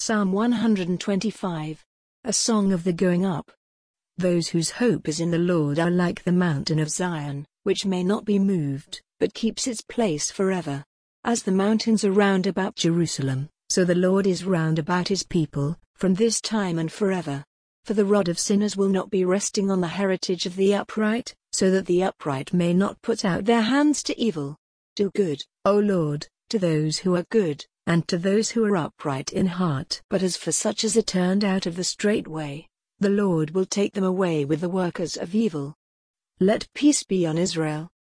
Psalm 125. A song of the going up. Those whose hope is in the Lord are like the mountain of Zion, which may not be moved, but keeps its place forever. As the mountains are round about Jerusalem, so the Lord is round about his people, from this time and forever. For the rod of sinners will not be resting on the heritage of the upright, so that the upright may not put out their hands to evil. Do good, O Lord, to those who are good, and to those who are upright in heart. But as for such as are turned out of the straight way, the Lord will take them away with the workers of evil. Let peace be on Israel,